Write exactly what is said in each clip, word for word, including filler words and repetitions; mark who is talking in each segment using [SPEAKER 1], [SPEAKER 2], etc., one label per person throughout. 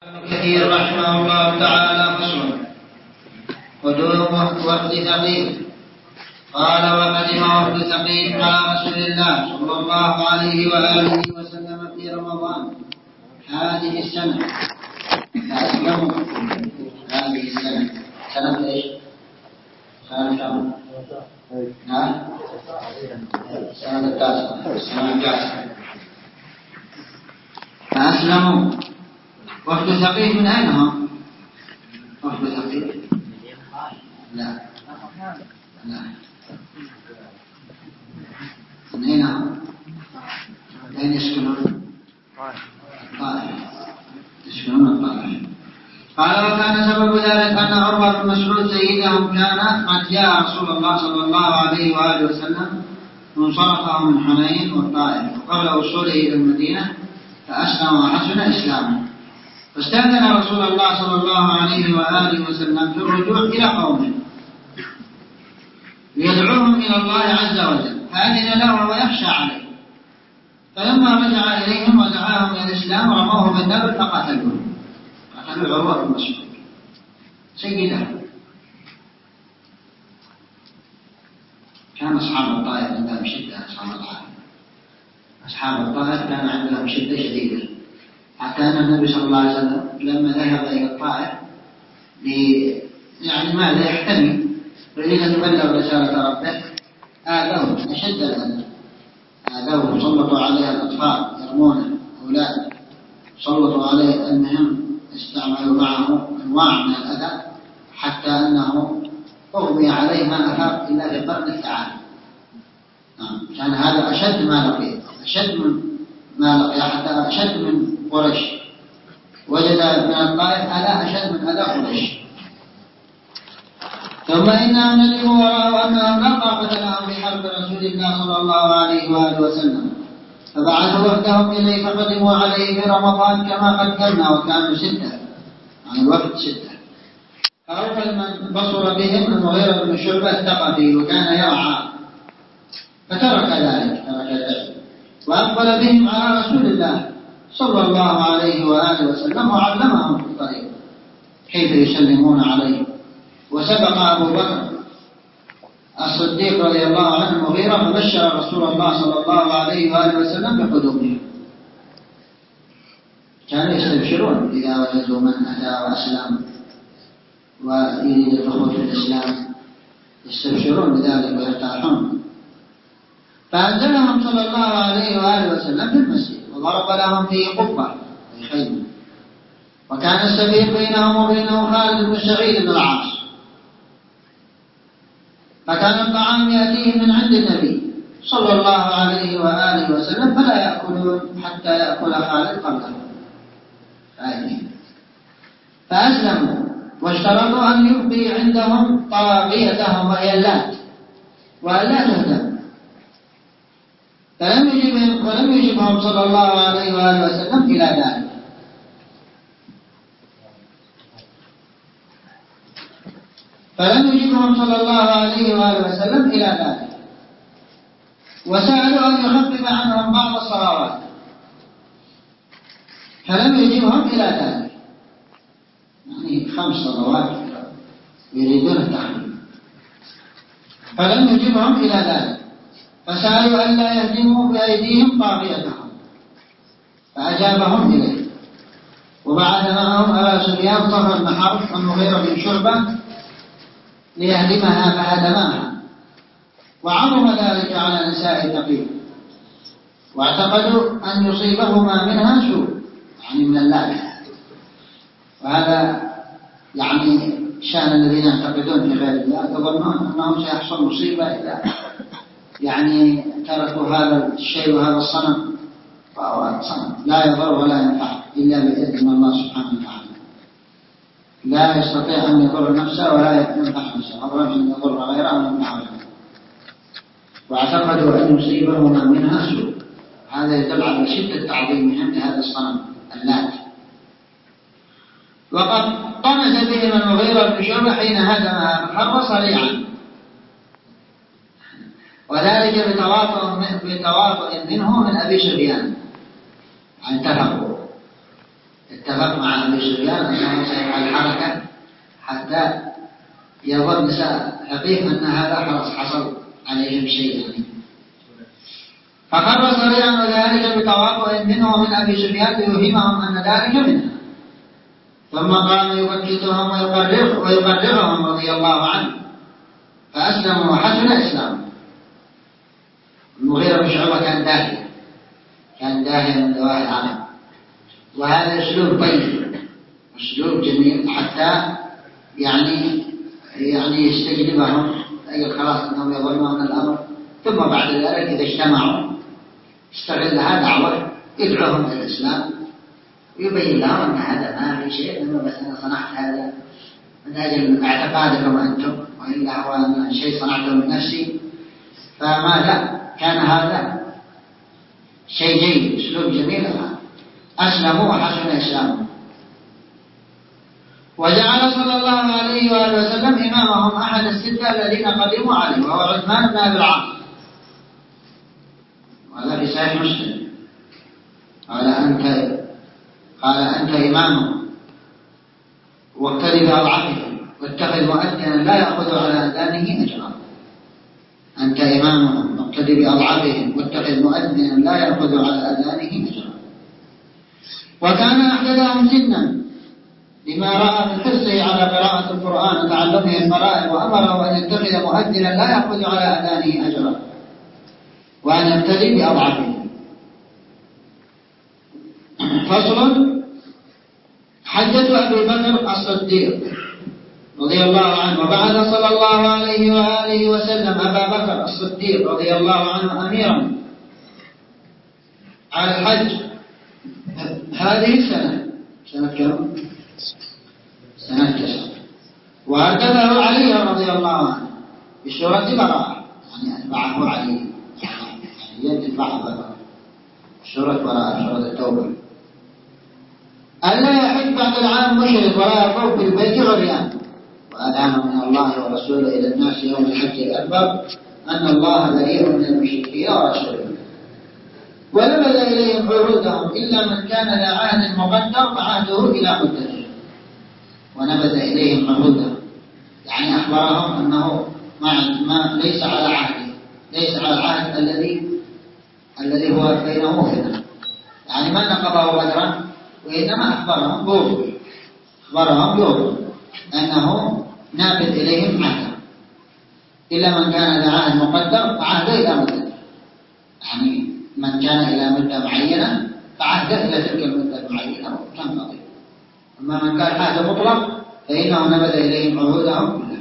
[SPEAKER 1] كثير رحمه الله تعالى فصل قدوم وفد ثقيف. قال وقدم وفد ثقيف على رسول الله صلى الله عليه وآله وسلم في رمضان هذه السنة فأسلموا هذه السنة سنة إيش؟ سنة كم؟ ها؟ سنة التاسعة السنة التاسعة فأسلموا. وفد ثقيف من أين هم؟ وفد ثقيف لا لا من أين هم؟ أين يسكنون؟ الطائف يسكنون الطائف. قال وكان سبب ذلك أن عروة بن مسعود سيدهم كان قد جاء رسول الله صلى الله عليه وآله وسلم منصرفه من حنين والطائف وقبل وصوله إلى المدينة فأسلم وحسن إسلامه، فاستأذن رسول الله صلى الله عليه وآله وسلم في الرجوع إلى قومه ليدعوهم إلى الله عز وجل، فأذن له ويخشى عليه، فلما رجع إليهم ودعاهم إلى الإسلام رموه بالنبل فقتلوه. قتلوا عروة بن مسعود سيده. كان أصحاب الطائف عندهم شدة، أصحاب الطائف أصحاب الطائف كان عندهم شدة شديدة، حتى أن النبي صلى الله عليه وسلم لما ذهب إلى الطائف يعني ماذا يحتمي يريد أن يبلغ رسالة ربه آذوه أشد الأذى، آذوه صلتوا عليه الأطفال يرمونه أولاد، صلتوا عليه المهم استعملوا معه أنواع من الأذى حتى أنه أغمي عليه ما أفاق إلا في قرن الثعالب. نعم كان هذا أشد ما لقيه، أشد من ما لقيه، حتى أشد من قريش، وجد من الطائف أذى أشد من أذى قريش. ثم إنهم ندموا ورأوا أنهم لا طاقة لهم بحرب رسول الله صلى الله عليه وآله وسلم، فبعثوا وفدهم إليه فقدموا عليه في رمضان كما قدمنا وكانوا ستة، يعني الوفد ستة. فأول من بصر بهم المغيرة بن شعبة الثقفي وكان يرعى فترك ذلك ترك ذلك وأقبل بهم على رسول الله صلى الله عليه وآله وسلم وعلمهم في الطريق كيف يسلمون عليه. وسبق أبو بكر الصديق رضي الله عنه المغيرة فبشر رسول الله صلى الله عليه وآله وسلم بقدومهم. كانوا يستبشرون إذا وجدوا من أتى وأسلم ويريد الدخول في الإسلام، يستبشرون بذلك ويرتاحون. فأنزلهم صلى الله عليه وآله وسلم في المسجد وضرب لهم في قبة في خيمة، وكان السبيل بينهم وبينه خالد بن سعيد بن العاص، فكان الطعام يأتيه من عند النبي صلى الله عليه وآله وسلم فلا يأكلون حتى يأكل خالد قبله. فأسلموا واشترطوا أن يبقي عندهم طواغيتهم وهي اللات وألا تهدم، فلم يجبهم ولم يجبهم صلى الله عليه وآله وسلم إلى ذلك. فلم يجبهم صلى الله عليه وآله وسلم إلى ذلك، وسألوا أن يخفف عنهم بعض الصلوات فلم يجبهم إلى ذلك، يعني خمس صلوات يريدون التخفيف فلم يجبهم إلى ذلك، فسألوا أن لا يهدموا بأيديهم طاغيتهم فأجابهم إليه، وبعث معهم أبا سفيان صخر بن حرب والمغيرة بن شعبة ليهدمها فهدماها، وعظم ذلك على نساء ثقيف واعتقدوا أن يصيبهما منها سوء يعني من اللات، وهذا يعني شأن الذين يعتقدون في غير الله، يظنون أنهم سيحصل مصيبة إذا يعني تركوا هذا الشيء وهذا الصنم، وهو صنم لا يضر ولا ينفع إلا بإذن الله سبحانه وتعالى، لا يستطيع أن يضر نفسه ولا ينفع نفسه، أضرب أن يضر غيره أو ينفع غيره، واعتقدوا أن يصيبهما منها سوء. هذا يدل على شدة تعظيمهم لهذا الصنم اللات. وقد طمس بهم المغيرة بن شعبة حين هدمها فخر صريعا، وذلك بتواطؤ منه من أبي سفيان، يعني اتفقوا اتفق مع أبي سفيان أنه سيفعل الحركة حتى يظن حقيق أن هذا خلاص حصل عليهم شيء يعني. فخر صريعا وذلك بتواطؤ منه ومن أبي سفيان ليوهمهم أن ذلك منه، ثم قام يبكتهم ويقررهم رضي الله عنه فأسلموا وحسن إسلام. المغيرة بن شعبة كان داهية، كان داهية من دواهي العالم، وهذا أسلوب طيب، أسلوب جميل حتى يعني يعني يستجلبهم أي خلاص أنهم يظنون الأمر، ثم بعد ذلك إذا اجتمعوا استغلها دعوة يدعوهم إلى الإسلام ويبين لهم أن هذا ما في شيء، إنما بس أنا صنعت هذا من أجل اعتقادكم أنتم، وإلا هو أن شيء صنعته من نفسي. فماذا كان هذا شيء جيد، أسلوب جميل. أسلموا وحسن إسلامهم. وجعل صلى الله عليه وآله وسلم إمامهم أحد الستة الذين قدموا عليه، وهو عثمان بن أبي العاص، وهذا في صحيح مسلم. قال أنت قال أنت إمامهم واقتدي بأضعفهم واتخذ مؤذنا لا يأخذ على أذانه أجرا. أنت إمامهم واقتدي بأضعفهم واتخذ مؤذنا لا يأخذ على أذانه أجرا. وكان أحدثهم سنا لما رأى من حرصه على قراءة القرآن وتعلمه الفرائض، وأمره أن يتخذ مؤذنا لا يأخذ على أذانه أجرا وأن يقتدي بأضعفهم. فصل: حجة أبي بكر الصديق رضي الله عنه. وبعث صلى الله عليه وآله وسلم أبا بكر الصديق رضي الله عنه أميرا على الحج هذه السنة، سنة كم؟ سنة تسعة. وأركبه علي رضي الله عنه بسورة براءة، يعني أتبعه علي، يعني يتبع براءة سورة براءة، سورة التوبة. ألا يحج بعد العام مشرك ولا يطوف بالبيت عريان. وأذان من الله ورسوله إلى الناس يوم الحج الأكبر أن الله بريء من المشركين ورسوله، ونبذ إليهم عروضهم إلا من كان ذا عهد مقدر فعهده إلى مدته. ونبذ إليهم عروضهم يعني أخبرهم أنه ما, ما ليس على عهده، ليس على العهد الذي الذي هو بينه وبينه، يعني ما نقضه بدرا، وإنما أخبرهم بوضوح، أخبرهم بوضوح أنه نابذ إليهم عهدا إلا من كان ذا عهد مقدر فعهده إلى مدته، يعني من كان إلى مدة معينة فعهده إلى تلك المدة المعينة وتنقضي. أما من كان عهد مطلق فإنه نبذ إليهم عهودهم كلها.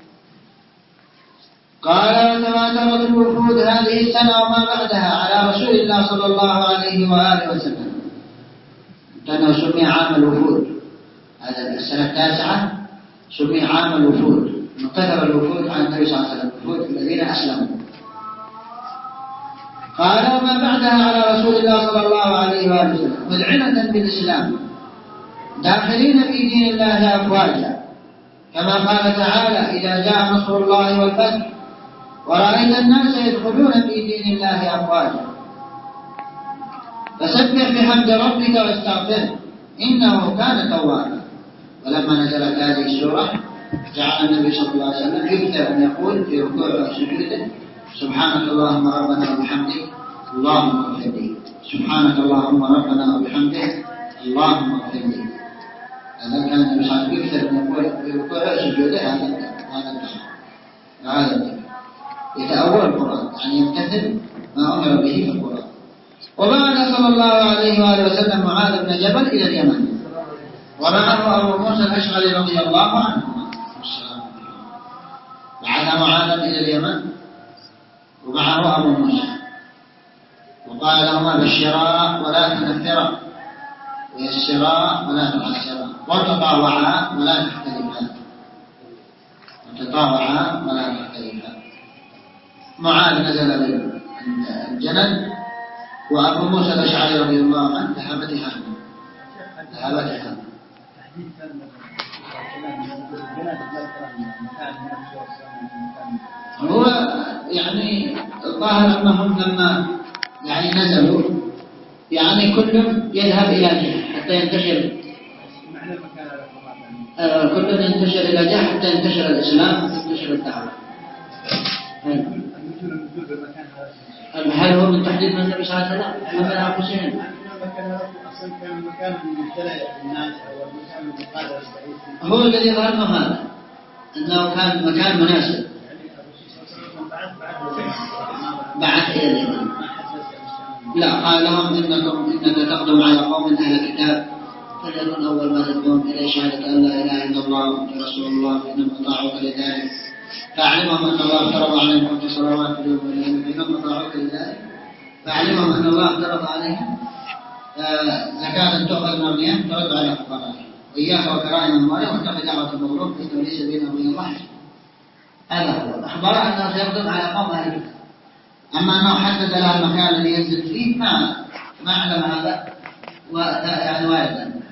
[SPEAKER 1] قال: وتواترت الوفود هذه السنة وما بعدها على رسول الله صلى الله عليه وآله وسلم، لأنه سمي عام الوفود. هذا السنة التاسعة سمي عام الوفود، انتظر الوفود عن النبي صلى الله عليه وسلم، الوفود الذين أسلموا. قال: وما بعدها على رسول الله صلى الله عليه وآله وسلم مذعنة بالإسلام داخلين في دين الله أفواجا، كما قال تعالى: إذا جاء نصر الله والفتح ورأيت الناس يدخلون في دين الله أفواجا فسبح بحمد ربك واستغفره إنه كان توابا. ولما نزلت هذه السورة جعل النبي صلى الله عليه وسلم يكثر أن يقول في ركوعه وسجوده: سبحانك اللهم ربنا وبحمدك اللهم اغفر لي، سبحانك اللهم ربنا وبحمدك اللهم اغفر لي. هذا كان النبي صلى الله عليه وسلم يكثر أن يقول في ركوعه وسجوده هذا هذا هذا يتأول القرآن، يعني يمتثل ما أمر به في القرآن. وبعث صلى الله عليه وآله وسلم معاذ بن جبل إلى اليمن، ومعه أبو موسى الأشعري رضي الله عنه. بعث معاذا إلى اليمن ومعه أبو موسى، وقال لهما: بشرا ولا تنفرا، ويسرا ولا تعسرا، وتطاوعا ولا تختلفا، وتطاوعا ولا تختلفا. معاذ نزل بالجنة، وأبو موسى الأشعري رضي الله عنه ذهب تهامه ذهب تهامه هو يعني الظاهر أنهم لما يعني نزلوا يعني كل يذهب إلى جهة حتى حتى ينتشر آه كل ينتشر إلى جهة حتى ينتشر الإسلام وتنتشر الدعوة. هل هو من تحديد من النبي صلى الله عليه وسلم؟ أم من أنفسهم؟ هو الذي ظهرنا هذا أنه كان مكان مناسب بعث إلى اليمن. لا قال لهم إنكم إنك تقدم على قوم أهل كتاب فليكن أول ما تدعون إليه شهادة أن لا إله إلا الله وأن رسول الله فإنهم أطاعوك لذلك فأعلمهم أن الله افترض عليهم خمس صلوات في اليوم والليلة فإنهم أطاعوك لذلك فأعلمهم أن الله افترض عليهم زكاة تؤخذ من أغنياء ترد على فقراء وإياك وكرائم أموالهم واتق دعوة المظلوم فإنه ليس بينه وبين الله حجاب. هذا هو أخبر أنه سيقدم على قوم أهل الكتاب. أما أنه حدد له المكان الذي ينزل فيه ما ما أعلم هذا يعني واردا.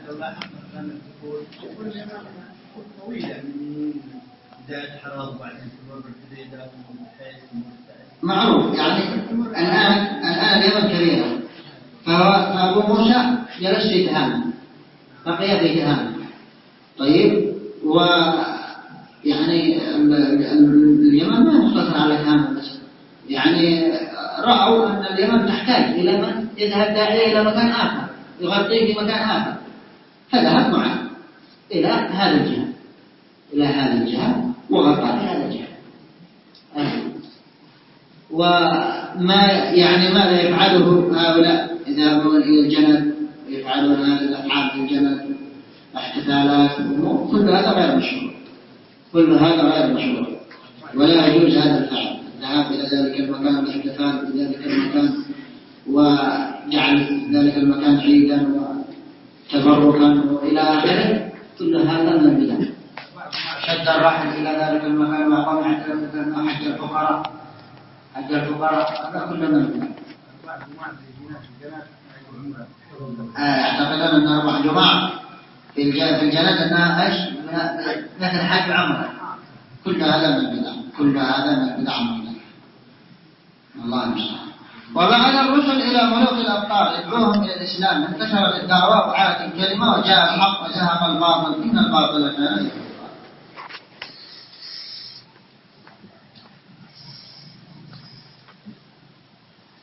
[SPEAKER 1] معروف يعني الآن الآن اليمن كبيرة فأبو موسى جلس في تهامة بقي في تهامة. طيب ويعني اليمن ما مختصر على تهامة بس يعني رأوا أن اليمن تحتاج إلى من يذهب داعية إلى مكان آخر يغطيه في مكان آخر فذهب معه إلى هذه الجهة إلى هذه الجهة وغطى في هذه الجهة. وما يعني ماذا يفعله هؤلاء إذا يذهبون إلى الجنة ويفعلون هذه الأفعال في الجنة احتفالات كل هذا غير مشروع كل هذا غير مشروع ولا يجوز هذا الفعل الذهاب إلى ذلك المكان والاحتفال في ذلك المكان وجعل ذلك المكان عيدا وتبركا وإلى آخره كل هذا من البدع. شد الرحل إلى ذلك المكان وقام حتى المكان حج الفقراء حج الفقراء هذا كله من البدع. أعتقد أن أربع جماعة في الجنة أنها إيش مثل حج عمره كل هذا من البدع كل هذا من البدع من الله المستعان. وبعث الرسل إلى ملوك الأبطال يدعوهم إلى الإسلام انتشرت الدعوة وعادت الكلمة وجاء الحق وزهق الباطل إن الباطل كان